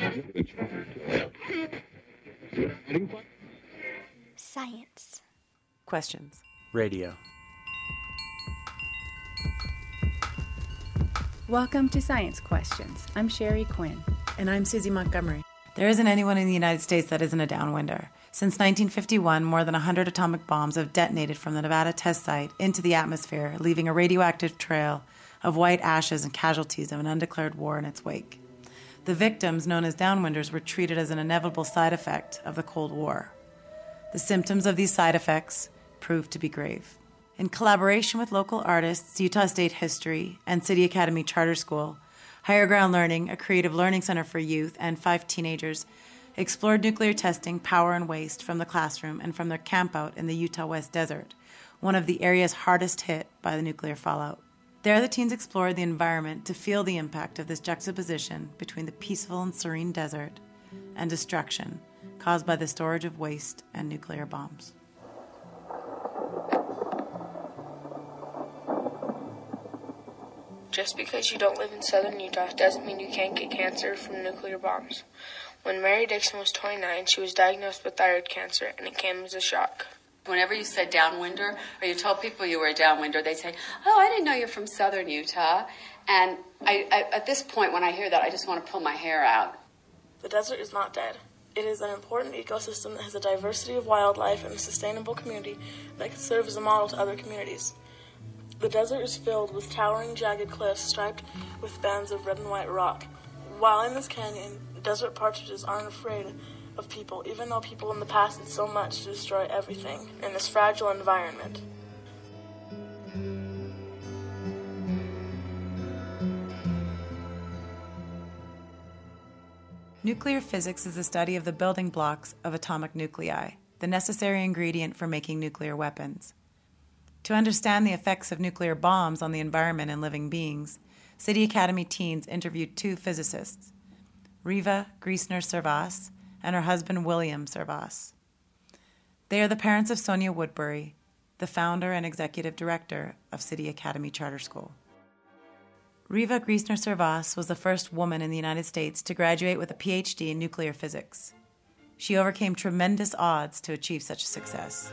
Science. Questions. Radio. Welcome to Science Questions. I'm Sherry Quinn. And I'm Susie Montgomery. There isn't anyone in the United States that isn't a downwinder. Since 1951, more than 100 atomic bombs have detonated from the Nevada test site into the atmosphere, leaving a radioactive trail of white ashes and casualties of an undeclared war in its wake. The victims, known as downwinders, were treated as an inevitable side effect of the Cold War. The symptoms of these side effects proved to be grave. In collaboration with local artists, Utah State History, and City Academy Charter School, Higher Ground Learning, a creative learning center for youth, and 5 teenagers explored nuclear testing, power, and waste from the classroom and from their campout in the Utah West Desert, one of the areas hardest hit by the nuclear fallout. There, the teens explored the environment to feel the impact of this juxtaposition between the peaceful and serene desert and destruction caused by the storage of waste and nuclear bombs. Just because you don't live in southern Utah doesn't mean you can't get cancer from nuclear bombs. When Mary Dixon was 29, she was diagnosed with thyroid cancer, and it came as a shock. Whenever you said downwinder, or you told people you were a downwinder, they'd say, "Oh, I didn't know you're from southern Utah." And I at this point, when I hear that, I just want to pull my hair out. The desert is not dead. It is an important ecosystem that has a diversity of wildlife and a sustainable community that can serve as a model to other communities. The desert is filled with towering, jagged cliffs striped with bands of red and white rock. While in this canyon, desert partridges aren't afraid of people, even though people in the past did so much to destroy everything in this fragile environment. Nuclear physics is the study of the building blocks of atomic nuclei, the necessary ingredient for making nuclear weapons. To understand the effects of nuclear bombs on the environment and living beings, City Academy teens interviewed 2 physicists, Riva Griesner-Servas and her husband William Servas. They are the parents of Sonia Woodbury, the founder and executive director of City Academy Charter School. Riva Griesner-Servas was the first woman in the United States to graduate with a PhD in nuclear physics. She overcame tremendous odds to achieve such success.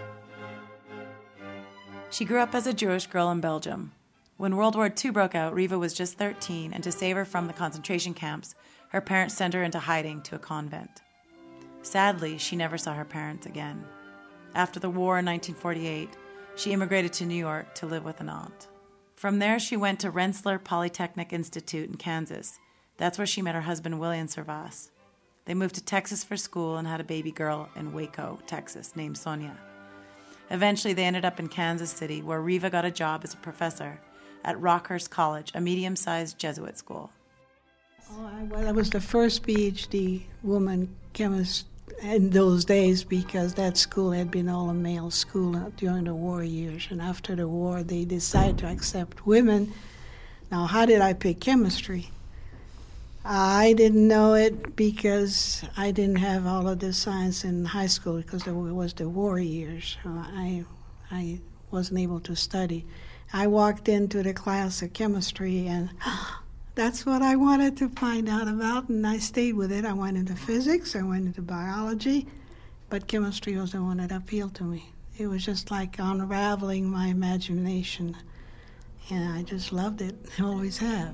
She grew up as a Jewish girl in Belgium. When World War II broke out, Riva was just 13, and to save her from the concentration camps, her parents sent her into hiding to a convent. Sadly, she never saw her parents again. After the war in 1948, she immigrated to New York to live with an aunt. From there, she went to Rensselaer Polytechnic Institute in Kansas. That's where she met her husband, William Servas. They moved to Texas for school and had a baby girl in Waco, Texas, named Sonia. Eventually, they ended up in Kansas City, where Riva got a job as a professor at Rockhurst College, a medium-sized Jesuit school. I was the first PhD woman chemist in those days because that school had been all a male school during the war years. And after the war, they decided to accept women. Now, how did I pick chemistry? I didn't know it because I didn't have all of the science in high school because it was the war years. So I wasn't able to study. I walked into the class of chemistry and that's what I wanted to find out about, and I stayed with it. I went into physics, I went into biology, but chemistry was the one that appealed to me. It was just like unraveling my imagination, and I just loved it. I always have.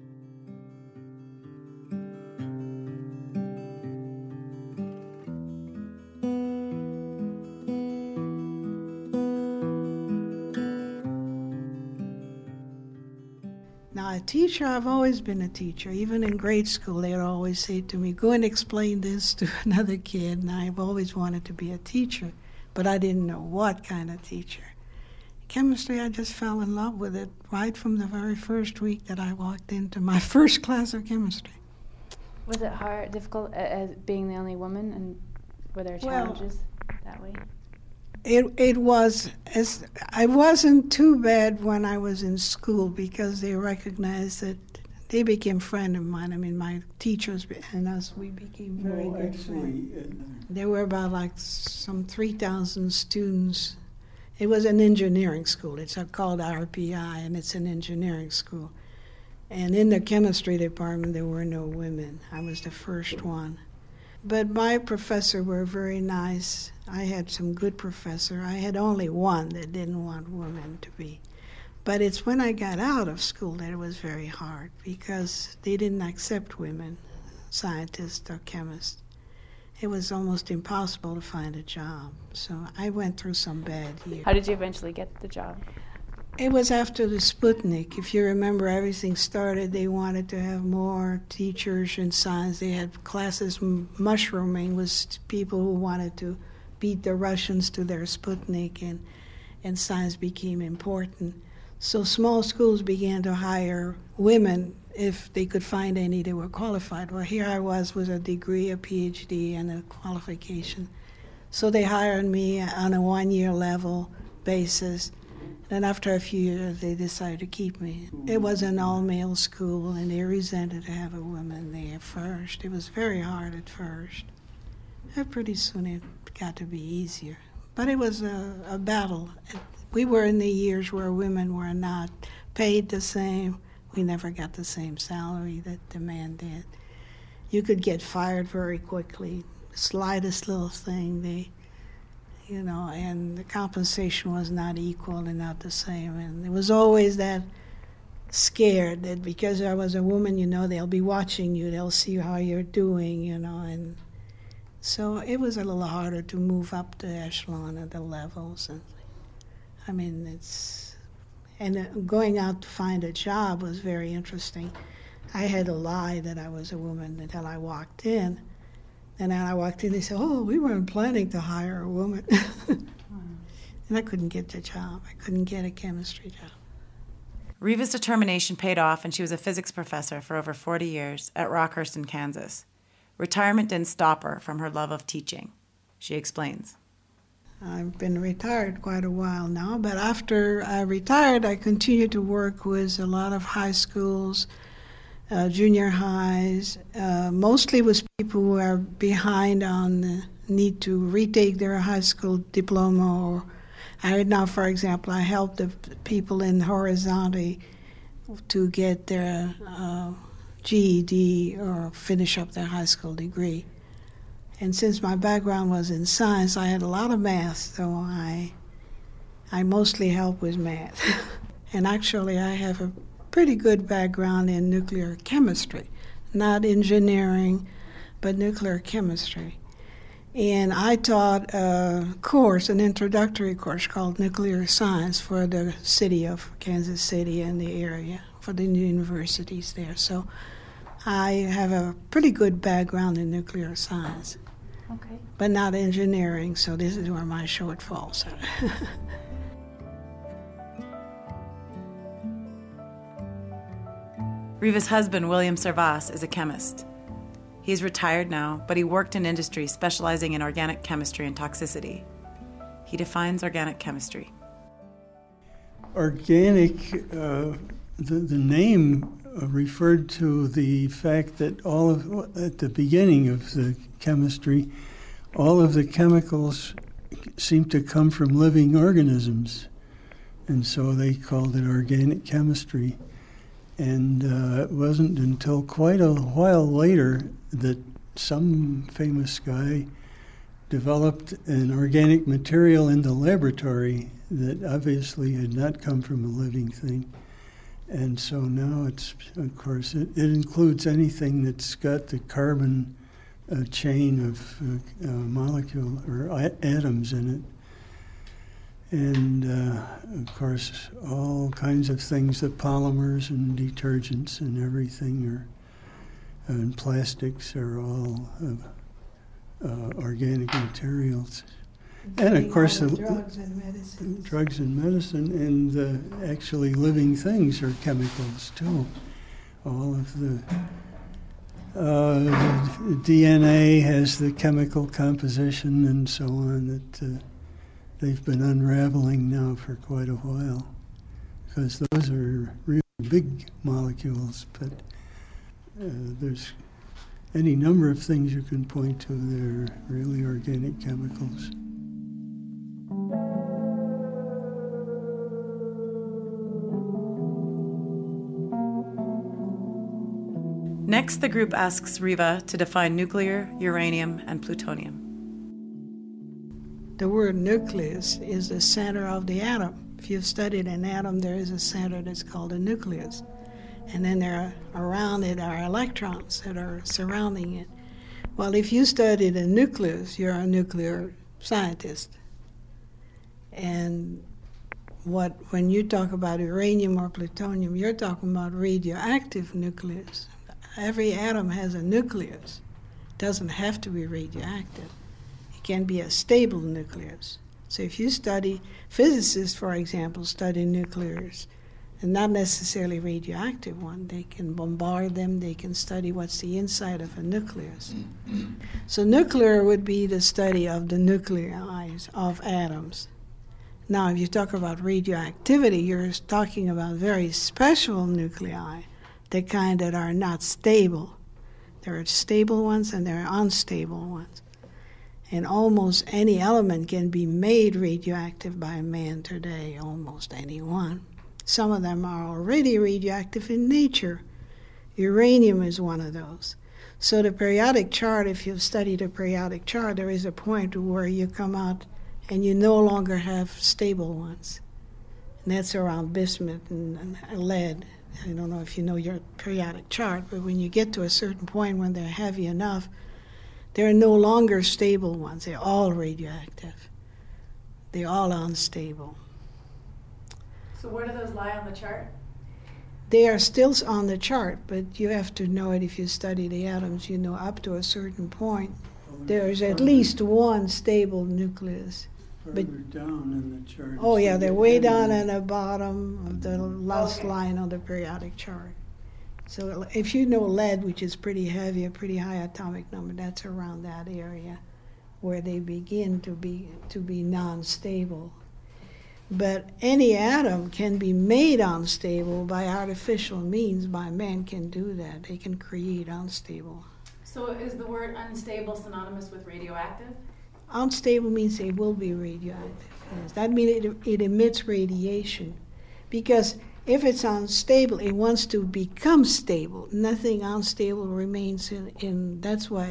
Now, a teacher, I've always been a teacher. Even in grade school, they would always say to me, go and explain this to another kid. And I've always wanted to be a teacher, but I didn't know what kind of teacher. Chemistry, I just fell in love with it right from the very first week that I walked into my first class of chemistry. Was it hard, difficult, as being the only woman, and were there challenges that way? It was, I wasn't too bad when I was in school because they recognized that they became friends of mine. I mean, my teachers and us, we became very good friends. There were about like some 3,000 students. It was an engineering school. It's called RPI, and it's an engineering school. And in the chemistry department, there were no women. I was the first one. But my professors were very nice. I had some good professors. I had only one that didn't want women to be. But it's when I got out of school that it was very hard because they didn't accept women, scientists or chemists. It was almost impossible to find a job. So I went through some bad years. How did you eventually get the job? It was after the Sputnik. If you remember, everything started, they wanted to have more teachers in science. They had classes, mushrooming was people who wanted to beat the Russians to their Sputnik, and science became important. So small schools began to hire women if they could find any that were qualified. Well, here I was with a degree, a PhD, and a qualification. So they hired me on a one-year level basis. Then after a few years, they decided to keep me. It was an all-male school, and they resented to have a woman there first. It was very hard at first. And pretty soon it got to be easier. But it was a battle. We were in the years where women were not paid the same. We never got the same salary that the man did. You could get fired very quickly. The slightest little thing, and the compensation was not equal and not the same. And there was always that scared that because I was a woman, they'll be watching you, they'll see how you're doing, and so it was a little harder to move up the echelon of the levels. And going out to find a job was very interesting. I had to lie that I was a woman until I walked in. And then I walked in, they said, "Oh, we weren't planning to hire a woman." And I couldn't get the job. I couldn't get a chemistry job. Reva's determination paid off, and she was a physics professor for over 40 years at Rockhurst in Kansas. Retirement didn't stop her from her love of teaching. She explains. I've been retired quite a while now, but after I retired, I continued to work with a lot of high schools, junior highs, mostly with people who are behind on the need to retake their high school diploma. Or now, for example, I help the people in Horizonte to get their GED or finish up their high school degree. And since my background was in science, I had a lot of math, so I mostly help with math. And actually, I have a pretty good background in nuclear chemistry, not engineering, but nuclear chemistry. And I taught a course, an introductory course called Nuclear Science for the city of Kansas City and the area, for the universities there. So I have a pretty good background in nuclear science. Okay. But not engineering, so this is where my shortfalls are. Reva's husband, William Servas, is a chemist. He's retired now, but he worked in industry specializing in organic chemistry and toxicity. He defines organic chemistry. Organic, the name referred to the fact that at the beginning of the chemistry, all of the chemicals seem to come from living organisms, and so they called it organic chemistry. And it wasn't until quite a while later that some famous guy developed an organic material in the laboratory that obviously had not come from a living thing. And so now it's, of course, it includes anything that's got the carbon chain of molecule or atoms in it. And, of course, all kinds of things, the polymers and detergents and everything and plastics are all organic materials. And, of course, the drugs and medicine and actually living things are chemicals, too. All of the DNA has the chemical composition and so on that they've been unraveling now for quite a while, because those are really big molecules, but there's any number of things you can point to that are really organic chemicals. Next, the group asks Riva to define nuclear, uranium, and plutonium. The word nucleus is the center of the atom. If you've studied an atom, there is a center that's called a nucleus. And then around it are electrons that are surrounding it. Well, if you study the nucleus, you're a nuclear scientist. And when you talk about uranium or plutonium, you're talking about radioactive nucleus. Every atom has a nucleus. It doesn't have to be radioactive. It can be a stable nucleus. So if you study, physicists, for example, study nuclears, and not necessarily radioactive one. They can bombard them. They can study what's the inside of a nucleus. So nuclear would be the study of the nuclei of atoms. Now, if you talk about radioactivity, you're talking about very special nuclei, the kind that are not stable. There are stable ones and there are unstable ones. And almost any element can be made radioactive by man today, almost any one. Some of them are already radioactive in nature. Uranium is one of those. So the periodic chart, if you've studied a periodic chart, there is a point where you come out and you no longer have stable ones. And that's around bismuth and lead. I don't know if you know your periodic chart, but when you get to a certain point when they're heavy enough, they're no longer stable ones. They're all radioactive. They're all unstable. So where do those lie on the chart? They are still on the chart, but you have to know it if you study the atoms. You know up to a certain point, there's at least one stable nucleus. Further down in the chart. Oh yeah, they're way down at the bottom of the last line on the periodic chart. So if you know lead, which is pretty heavy, a pretty high atomic number, that's around that area where they begin to be non-stable. But any atom can be made unstable by artificial means. By man can do that. They can create unstable. So is the word unstable synonymous with radioactive? Unstable means it will be radioactive. Yes. That means it emits radiation. Because if it's unstable, it wants to become stable. Nothing unstable remains in that's why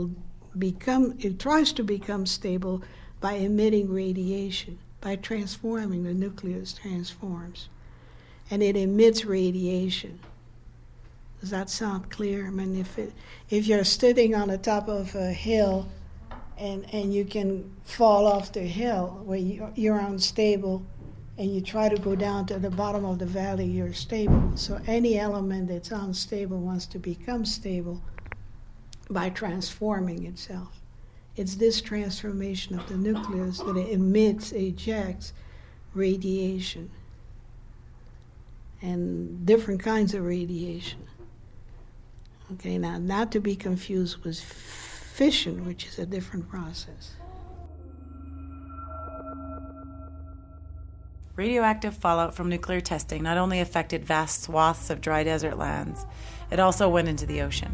it tries to become stable by emitting radiation. By transforming, the nucleus transforms. And it emits radiation. Does that sound clear? I mean, if you're sitting on the top of a hill and you can fall off the hill where you're unstable and you try to go down to the bottom of the valley, you're stable. So any element that's unstable wants to become stable by transforming itself. It's this transformation of the nucleus that it ejects radiation and different kinds of radiation. Okay, now not to be confused with fission, which is a different process. Radioactive fallout from nuclear testing not only affected vast swaths of dry desert lands, it also went into the ocean.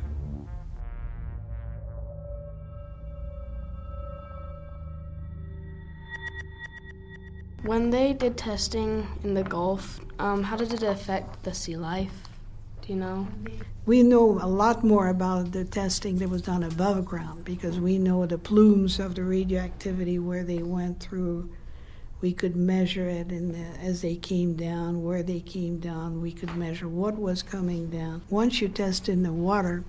When they did testing in the Gulf, how did it affect the sea life? Do you know? We know a lot more about the testing that was done above ground because we know the plumes of the radioactivity where they went through. We could measure it as they came down, where they came down. We could measure what was coming down. Once you test in the water,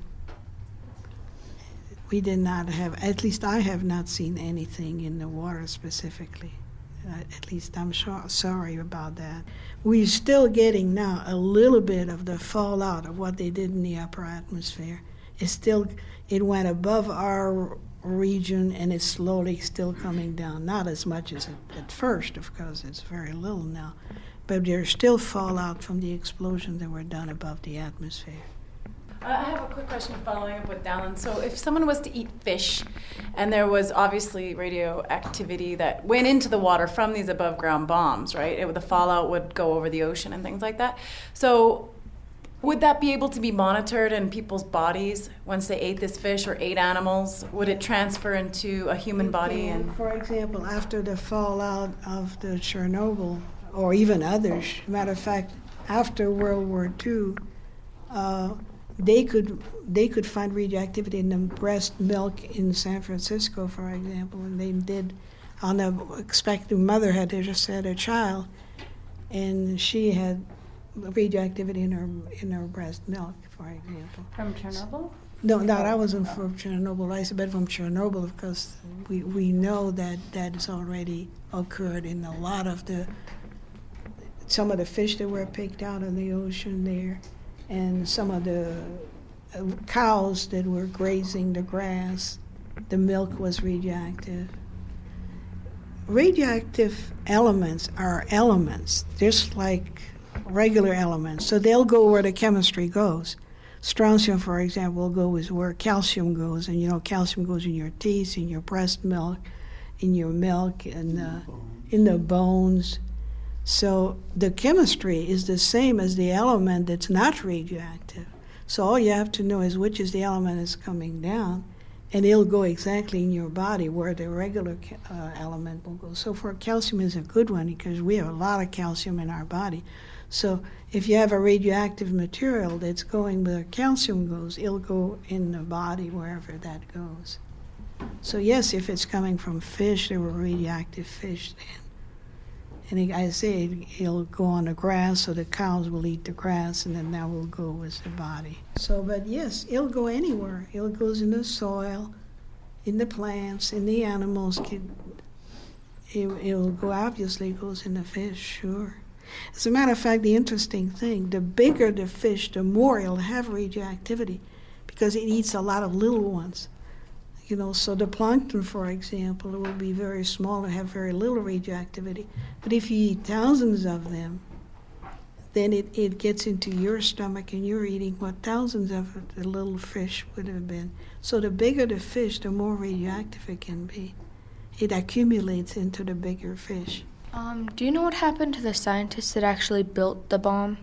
we did not have, at least I have not seen anything in the water specifically. At least I'm sorry about that. We're still getting now a little bit of the fallout of what they did in the upper atmosphere. It went above our region and it's slowly still coming down. Not as much as at first, of course, it's very little now. But there's still fallout from the explosions that were done above the atmosphere. I have a quick question following up with Dallin. So if someone was to eat fish and there was obviously radioactivity that went into the water from these above ground bombs, right? The fallout would go over the ocean and things like that. So would that be able to be monitored in people's bodies once they ate this fish or ate animals? Would it transfer into a human body? And for example, after the fallout of the Chernobyl or even others, matter of fact, after World War II, they could find radioactivity in the breast milk in San Francisco, for example, and they did on a expecting mother had just had a child, and she had radioactivity in her breast milk, for example. From Chernobyl? No, that wasn't from Chernobyl. I said from Chernobyl because we know that has already occurred in a lot of some of the fish that were picked out of the ocean there, and some of the cows that were grazing the grass. The milk was radioactive. Radioactive elements are elements, just like regular elements. So they'll go where the chemistry goes. Strontium, for example, will go where calcium goes, and calcium goes in your teeth, in your breast milk, in your milk, and in the bones. So the chemistry is the same as the element that's not radioactive. So all you have to know is which is the element that's coming down, and it'll go exactly in your body where the regular element will go. So for calcium is a good one because we have a lot of calcium in our body. So if you have a radioactive material that's going where calcium goes, it'll go in the body wherever that goes. So yes, if it's coming from fish, there were radioactive fish then. And I say it'll go on the grass, so the cows will eat the grass, and then that will go with the body. So, but yes, it'll go anywhere. It goes in the soil, in the plants, in the animals. It'll go, obviously, it goes in the fish, sure. As a matter of fact, the interesting thing, the bigger the fish, the more it'll have radioactivity because it eats a lot of little ones. So the plankton, for example, will be very small and have very little radioactivity. But if you eat thousands of them, then it gets into your stomach and you're eating what thousands of the little fish would have been. So the bigger the fish, the more radioactive it can be. It accumulates into the bigger fish. Do you know what happened to the scientists that actually built the bomb?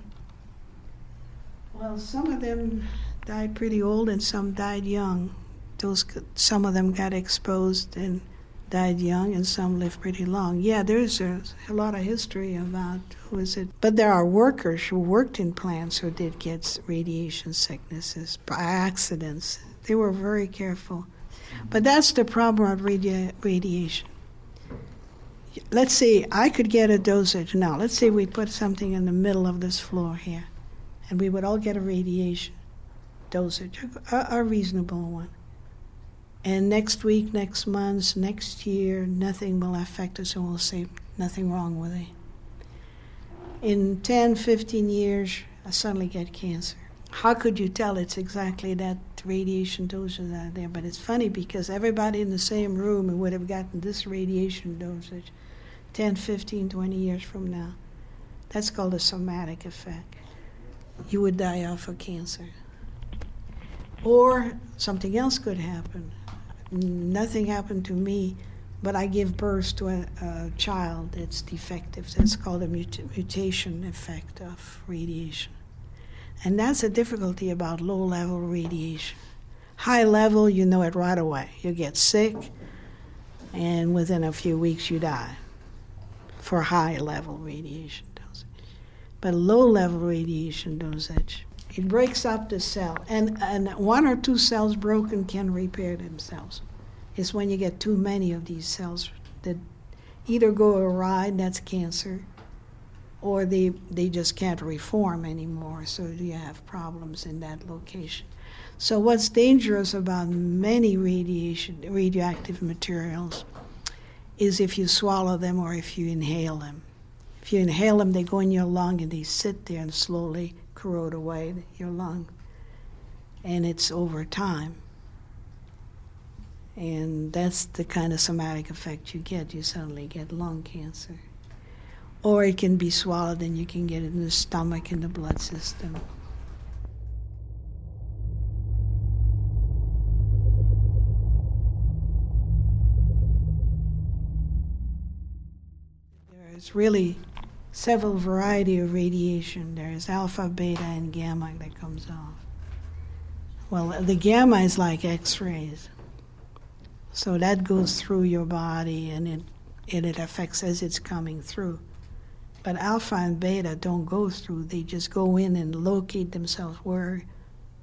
Well, some of them died pretty old and some died young. Some of them got exposed and died young, and some lived pretty long. Yeah, there's a lot of history about who is it. But there are workers who worked in plants who did get radiation sicknesses by accidents. They were very careful. But that's the problem with radiation. Let's say I could get a dosage now. Let's say we put something in the middle of this floor here, and we would all get a radiation dosage, a reasonable one. And next week, next month, next year, nothing will affect us, and we'll say nothing wrong with it. In 10, 15 years, I suddenly get cancer. How could you tell it's exactly that radiation dosage out there? But it's funny because everybody in the same room would have gotten this radiation dosage 10, 15, 20 years from now. That's called a somatic effect. You would die off of cancer. Or something else could happen. Nothing happened to me, but I give birth to a child that's defective. That's called a mutation effect of radiation. And that's the difficulty about low-level radiation. High level, you know it right away. You get sick, and within a few weeks you die for high-level radiation dosage. But low-level radiation dosage, it breaks up the cell, and one or two cells broken can repair themselves. It's when you get too many of these cells that either go awry, and that's cancer, or they just can't reform anymore, so you have problems in that location. So what's dangerous about many radioactive materials is if you swallow them or if you inhale them. If you inhale them, they go in your lung and they sit there and slowly corrode away your lung. And it's over time. And that's the kind of somatic effect you get. You suddenly get lung cancer. Or it can be swallowed and you can get it in the stomach and the blood system. There's really several varieties of radiation. There's alpha, beta, and gamma that comes off. Well, the gamma is like X-rays. So that goes through your body and it affects as it's coming through. But alpha and beta don't go through. They just go in and locate themselves where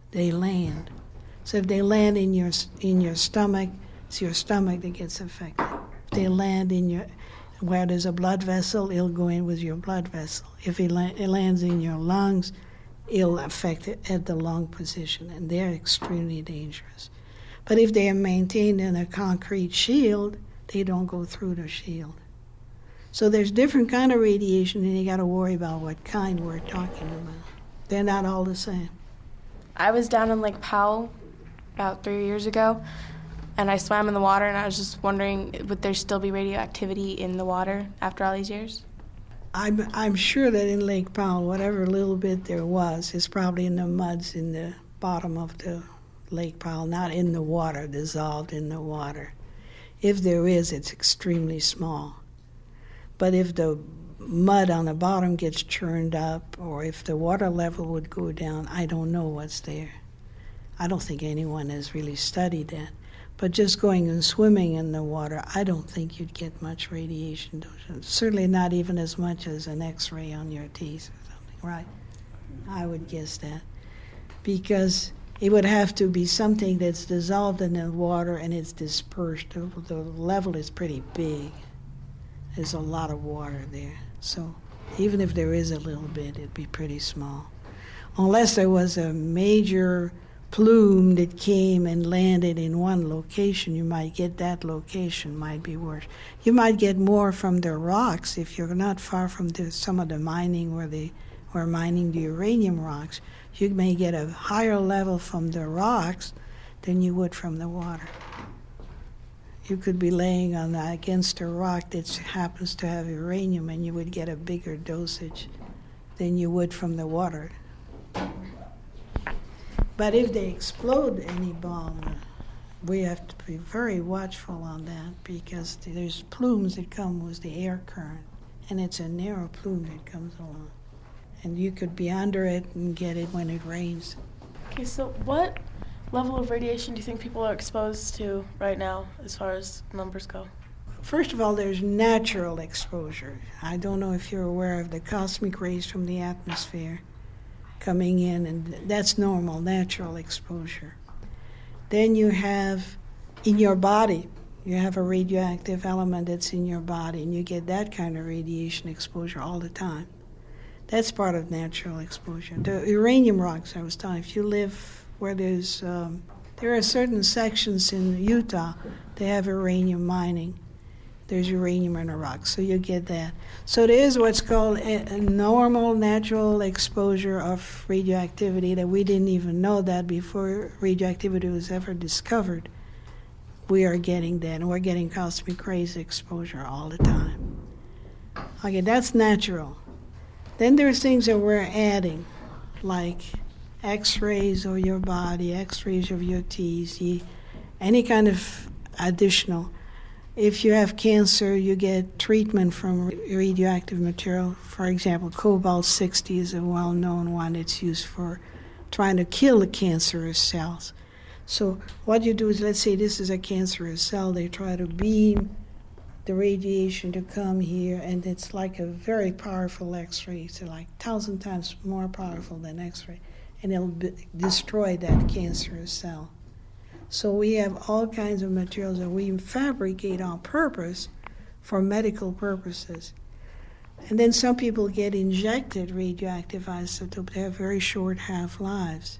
they land. So if they land in your stomach, it's your stomach that gets affected. If they land where there's a blood vessel, it'll go in with your blood vessel. If it lands in your lungs, it'll affect it at the lung position, and they're extremely dangerous. But if they are maintained in a concrete shield, they don't go through the shield. So there's different kind of radiation, and you got to worry about what kind we're talking about. They're not all the same. I was down in Lake Powell about 3 years ago, and I swam in the water, and I was just wondering, would there still be radioactivity in the water after all these years? I'm sure that in Lake Powell, whatever little bit there was, is probably in the muds in the bottom of the Lake Powell, not in the water, dissolved in the water. If there is, it's extremely small. But if the mud on the bottom gets churned up, or if the water level would go down, I don't know what's there. I don't think anyone has really studied that. But just going and swimming in the water, I don't think you'd get much radiation. Certainly not even as much as an X-ray on your teeth or something, right? I would guess that. Because it would have to be something that's dissolved in the water and it's dispersed. The level is pretty big. There's a lot of water there. So even if there is a little bit, it'd be pretty small. Unless there was a major plume that came and landed in one location, you might get that location, might be worse. You might get more from the rocks if you're not far from some of the mining where they were mining the uranium rocks. You may get a higher level from the rocks than you would from the water. You could be laying against a rock that happens to have uranium, and you would get a bigger dosage than you would from the water. But if they explode any bomb, we have to be very watchful on that, because there's plumes that come with the air current, and it's a narrow plume that comes along. And you could be under it and get it when it rains. Okay, so what level of radiation do you think people are exposed to right now as far as numbers go? First of all, there's natural exposure. I don't know if you're aware of the cosmic rays from the atmosphere coming in, and that's normal, natural exposure. Then you have in your body, you have a radioactive element that's in your body, and you get that kind of radiation exposure all the time. That's part of natural exposure. The uranium rocks, I was telling you, if you live where there are certain sections in Utah, they have uranium mining. There's uranium in the rocks, so you get that. So there is what's called a normal natural exposure of radioactivity that we didn't even know that before radioactivity was ever discovered. We are getting that, and we're getting cosmic rays exposure all the time. Okay, that's natural. Then there's things that we're adding, like X-rays of your body, X-rays of your teeth, any kind of additional. If you have cancer, you get treatment from radioactive material. For example, cobalt-60 is a well-known one. It's used for trying to kill the cancerous cells. So what you do is, let's say this is a cancerous cell. They try to beam the radiation to come here, and it's like a very powerful X-ray. It's like 1,000 times more powerful than X-ray, and it'll destroy that cancerous cell. So we have all kinds of materials that we fabricate on purpose for medical purposes. And then some people get injected radioactive isotope. They have very short half-lives.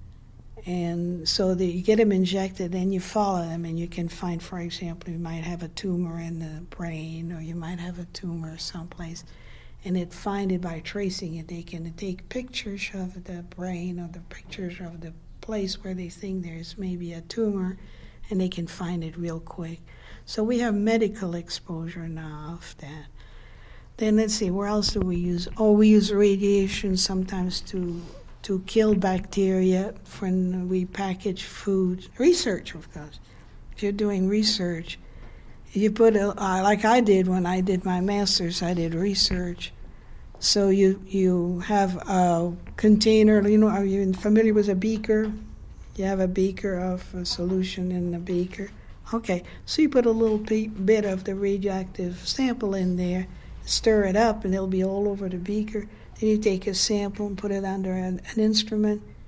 And so you get them injected, then you follow them, and you can find, for example, you might have a tumor in the brain, or you might have a tumor someplace. And it find it by tracing it. They can take pictures of the brain or the pictures of the place where they think there's maybe a tumor, and they can find it real quick. So we have medical exposure now of that. Then let's see, where else do we use? Oh, we use radiation sometimes to kill bacteria when we package food. Research, of course. If you're doing research, you put like I did when I did my master's, I did research. So you have a container, are you familiar with a beaker? You have a beaker of a solution in the beaker. Okay, so you put a little bit of the radioactive sample in there, stir it up, and it'll be all over the beaker. Then you take a sample and put it under an instrument,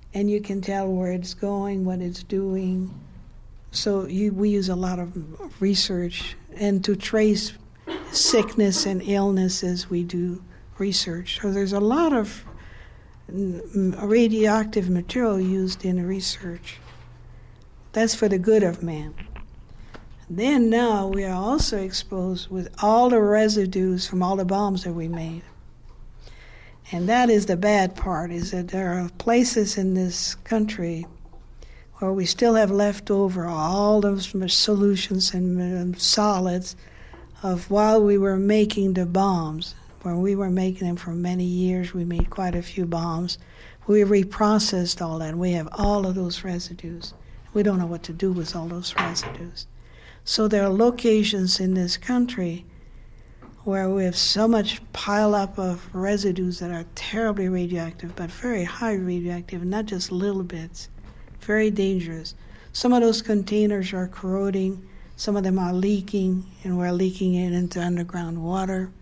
and you can tell where it's going, what it's doing. So we use a lot of research, and to trace sickness and illnesses, we do research. So there's a lot of radioactive material used in research. That's for the good of man. Then now we are also exposed with all the residues from all the bombs that we made. And that is the bad part, is that there are places in this country where we still have left over all those solutions and solids of while we were making the bombs. When we were making them for many years, we made quite a few bombs. We reprocessed all that. We have all of those residues. We don't know what to do with all those residues. So there are locations in this country where we have so much pile up of residues that are terribly radioactive, but very high radioactive, not just little bits, very dangerous. Some of those containers are corroding, some of them are leaking, and we're leaking it into underground water.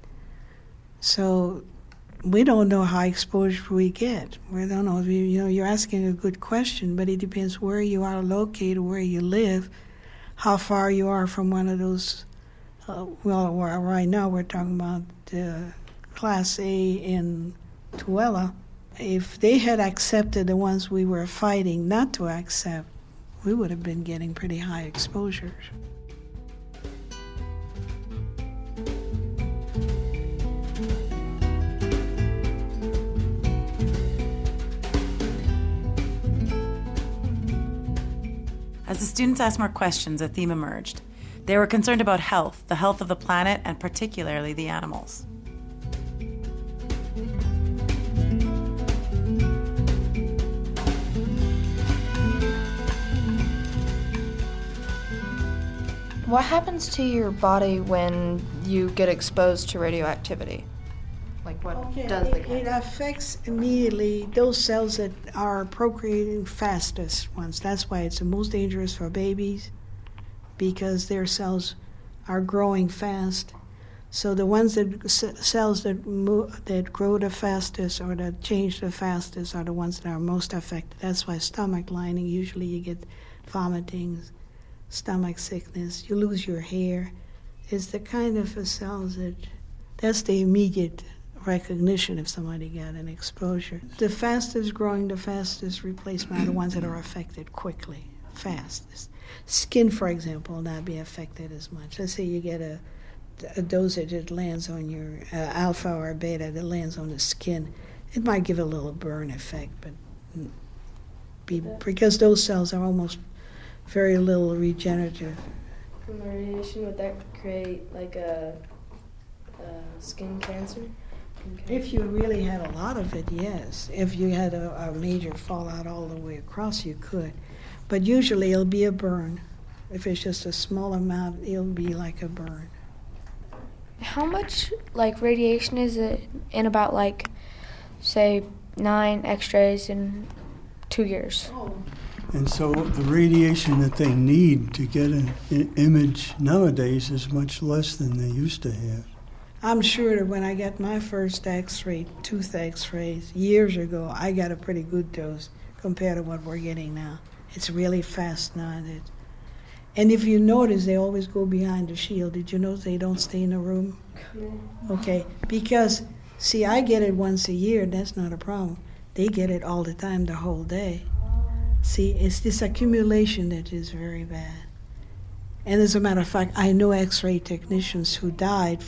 So we don't know how exposure we get. We don't know. You're asking a good question, but it depends where you are located, where you live, how far you are from one of those. Right now we're talking about Class A in Tooele. If they had accepted the ones we were fighting not to accept, we would have been getting pretty high exposures. As the students asked more questions, a theme emerged. They were concerned about health, the health of the planet, and particularly the animals. What happens to your body when you get exposed to radioactivity? Like what does the It affects immediately those cells that are procreating fastest ones. That's why it's the most dangerous for babies, because their cells are growing fast. So the ones that cells that grow the fastest or that change the fastest are the ones that are most affected. That's why stomach lining, usually you get vomiting, stomach sickness, you lose your hair. It's the kind of cells that's the immediate recognition if somebody got an exposure. The fastest growing, the fastest replacement are the ones that are affected quickly, fastest. Skin, for example, will not be affected as much. Let's say you get a dosage that lands on your alpha or beta that lands on the skin. It might give a little burn effect, but because those cells are almost very little regenerative. From the radiation, would that create like a skin cancer? If you really had a lot of it, yes. If you had a major fallout all the way across, you could. But usually it'll be a burn. If it's just a small amount, it'll be like a burn. How much like radiation is it in about like, say, 9 X-rays in 2 years? And so the radiation that they need to get an image nowadays is much less than they used to have. I'm sure that when I got my first X-ray, tooth X-rays, years ago, I got a pretty good dose compared to what we're getting now. It's really fast nowadays. And if you notice, they always go behind the shield. Did you notice they don't stay in the room? Yeah. Okay, because, see, I get it once a year, that's not a problem. They get it all the time, the whole day. See, it's this accumulation that is very bad. And as a matter of fact, I know X-ray technicians who died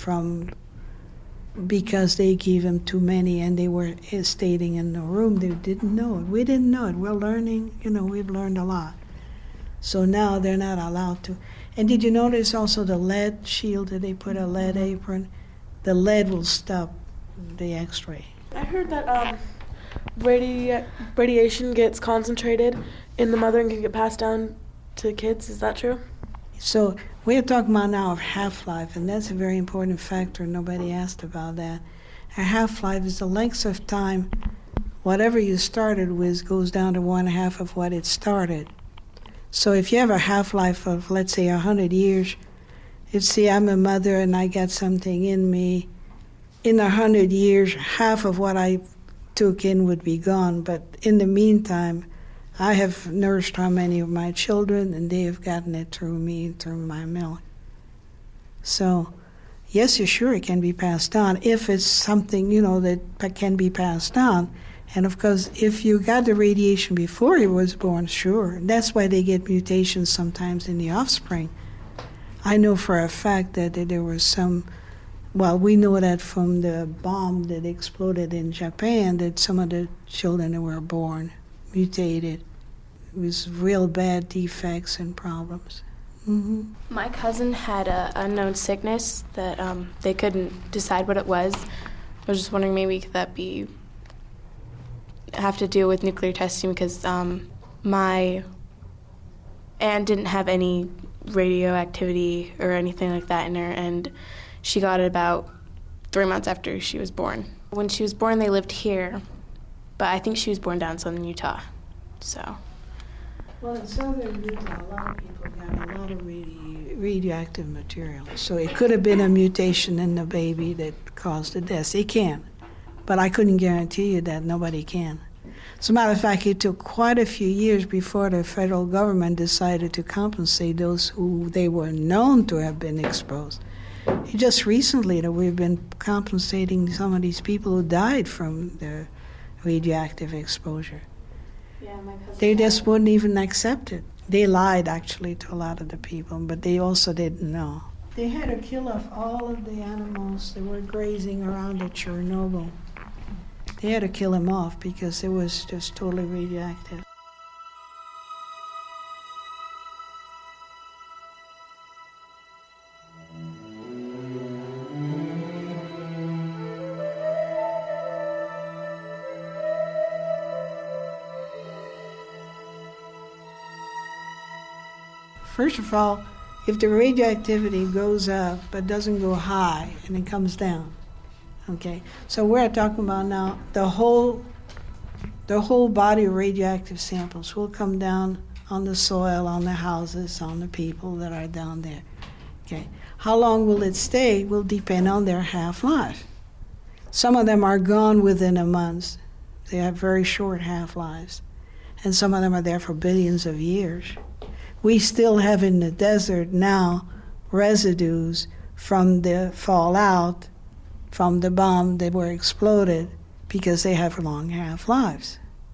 because they gave them too many and they were staying in the room. They didn't know it. We didn't know it. We're learning, we've learned a lot. So now they're not allowed to. And did you notice also the lead shield that they put a lead apron? The lead will stop the X-ray. I heard that radiation gets concentrated in the mother and can get passed down to kids. Is that true? So we're talking about now of half-life, and that's a very important factor. Nobody asked about that. A half-life is the length of time whatever you started with goes down to 1/2 of what it started. So if you have a half-life of, let's say, 100 years, see, I'm a mother and I got something in me. In 100 years, half of what I took in would be gone. But in the meantime, I have nourished how many of my children, and they have gotten it through me, through my milk. So, yes, you're sure it can be passed on if it's something, that can be passed on. And of course, if you got the radiation before you was born, sure. That's why they get mutations sometimes in the offspring. I know for a fact that there was some, we know that from the bomb that exploded in Japan, that some of the children that were born mutated. It was real bad defects and problems. Mm-hmm. My cousin had an unknown sickness that they couldn't decide what it was. I was just wondering, maybe could that have to do with nuclear testing, because my aunt didn't have any radioactivity or anything like that in her, and she got it about 3 months after she was born. When she was born, they lived here, but I think she was born down in southern Utah, so. Well, in southern Utah, a lot of people got a lot of radioactive material, so it could have been a mutation in the baby that caused the death. It can. But I couldn't guarantee you that. Nobody can. As a matter of fact, it took quite a few years before the federal government decided to compensate those who they were known to have been exposed. It's just recently that we've been compensating some of these people who died from the radioactive exposure. Yeah, my cousin. They just wouldn't even accept it. They lied, actually, to a lot of the people, but they also didn't know. They had to kill off all of the animals that were grazing around at Chernobyl. They had to kill them off because it was just totally radioactive. First of all, if the radioactivity goes up but doesn't go high and it comes down, okay? So we're talking about now the whole body of radioactive samples will come down on the soil, on the houses, on the people that are down there, okay? How long will it stay will depend on their half-life. Some of them are gone within a month. They have very short half-lives. And some of them are there for billions of years. We still have in the desert now residues from the fallout from the bomb that were exploded because they have long half-lives.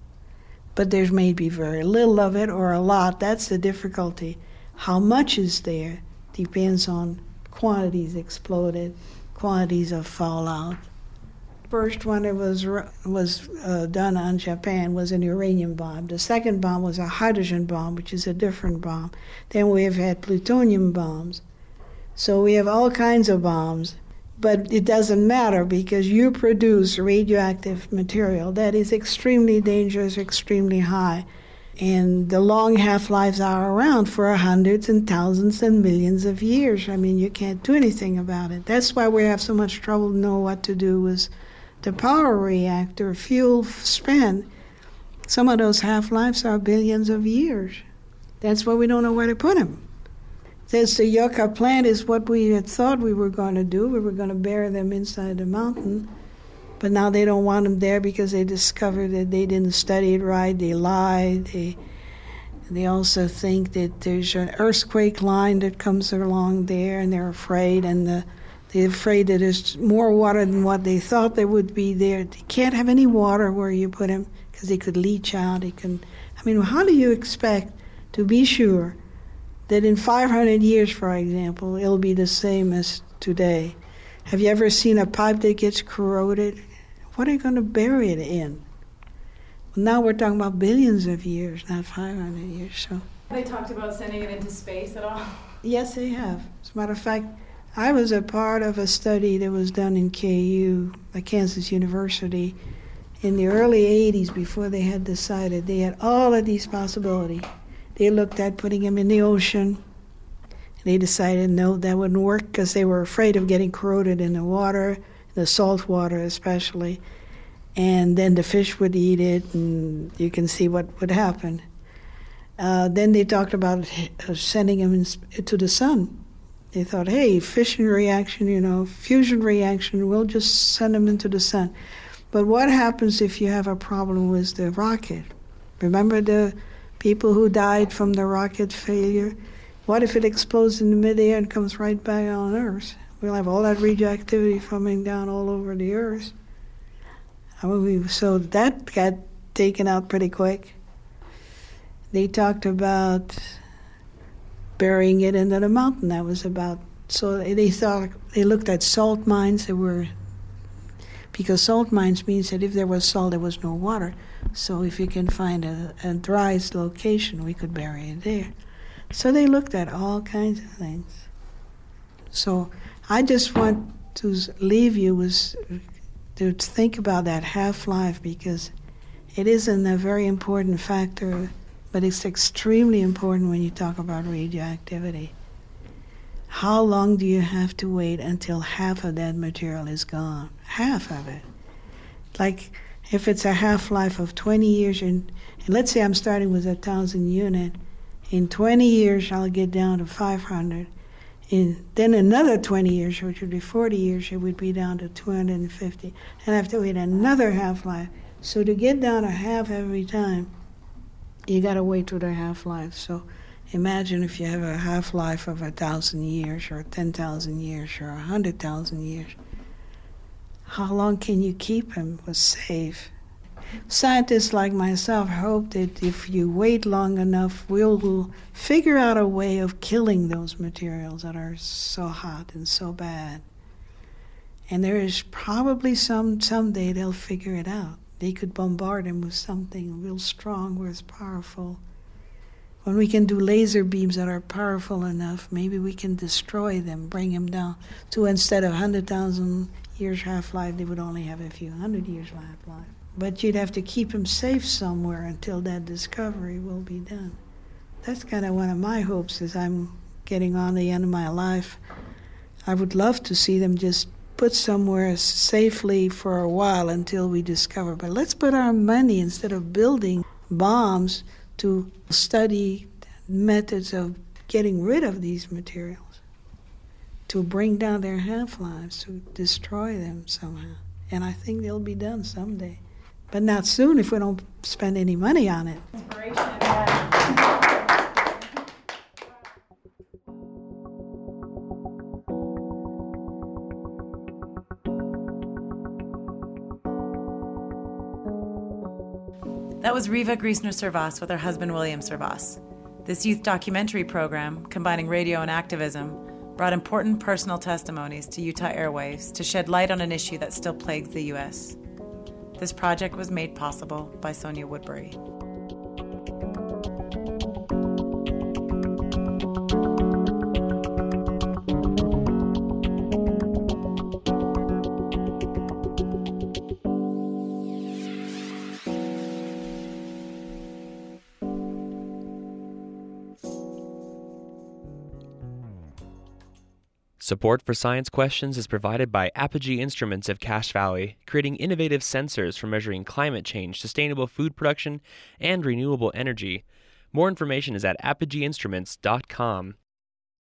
But there's maybe very little of it or a lot. That's the difficulty. How much is there depends on quantities exploded, quantities of fallout. First one that was done on Japan was an uranium bomb. The second bomb was a hydrogen bomb, which is a different bomb. Then we have had plutonium bombs. So we have all kinds of bombs, but it doesn't matter because you produce radioactive material that is extremely dangerous, extremely high. And the long half-lives are around for hundreds and thousands and millions of years. I mean, you can't do anything about it. That's why we have so much trouble to know what to do with the power reactor, fuel spent. Some of those half-lives are billions of years. That's why we don't know where to put them. Since the yucca plant is what we had thought we were going to do, we were going to bury them inside the mountain, but now they don't want them there because they discovered that they didn't study it right, they lied, they also think that there's an earthquake line that comes along there, and they're afraid, and they're afraid that there's more water than what they thought there would be there. They can't have any water where you put them because they could leach out. How do you expect to be sure that in 500 years, for example, it'll be the same as today? Have you ever seen a pipe that gets corroded? What are you going to bury it in? Well, now we're talking about billions of years, not 500 years. So Have they talked about sending it into space at all? Yes, they have. As a matter of fact, I was a part of a study that was done in KU, Kansas University, in the early 80s before they had decided. They had all of these possibilities. They looked at putting them in the ocean. They decided no, that wouldn't work because they were afraid of getting corroded in the water, the salt water especially. And then the fish would eat it, and you can see what would happen. Then they talked about sending them to the sun. They thought, hey, fission reaction, fusion reaction, we'll just send them into the sun. But what happens if you have a problem with the rocket? Remember the people who died from the rocket failure? What if it explodes in the midair and comes right back on Earth? We'll have all that radioactivity coming down all over the Earth. So that got taken out pretty quick. They talked about burying it into the mountain. That was about, so they looked at salt mines because salt mines means that if there was salt, there was no water. So if you can find a dry location, we could bury it there. So they looked at all kinds of things. So I just want to leave you with to think about that half-life, because it isn't a very important factor, but it's extremely important when you talk about radioactivity. How long do you have to wait until half of that material is gone? Half of it. Like if it's a half-life of 20 years, and let's say I'm starting with 1,000 unit, in 20 years I'll get down to 500. Then another 20 years, which would be 40 years, it would be down to 250. And I have to wait another half-life. So to get down to half every time, you got to wait through the half-life. So imagine if you have a half-life of 1,000 years or 10,000 years or 100,000 years. How long can you keep them safe? Scientists like myself hope that if you wait long enough, we'll figure out a way of killing those materials that are so hot and so bad. And there is probably someday they'll figure it out. They could bombard them with something real strong, where it's powerful. When we can do laser beams that are powerful enough, maybe we can destroy them, bring them down to, instead of 100,000 years half-life, they would only have a few hundred years half-life. But you'd have to keep them safe somewhere until that discovery will be done. That's kind of one of my hopes as I'm getting on the end of my life. I would love to see them just put somewhere safely for a while until we discover. But let's put our money, instead of building bombs, to study methods of getting rid of these materials, to bring down their half-lives, to destroy them somehow. And I think they'll be done someday. But not soon if we don't spend any money on it. That was Riva Griesner-Servas with her husband William Servas. This youth documentary program, combining radio and activism, brought important personal testimonies to Utah Airwaves to shed light on an issue that still plagues the U.S. This project was made possible by Sonia Woodbury. Support for Science Questions is provided by Apogee Instruments of Cache Valley, creating innovative sensors for measuring climate change, sustainable food production, and renewable energy. More information is at apogeeinstruments.com.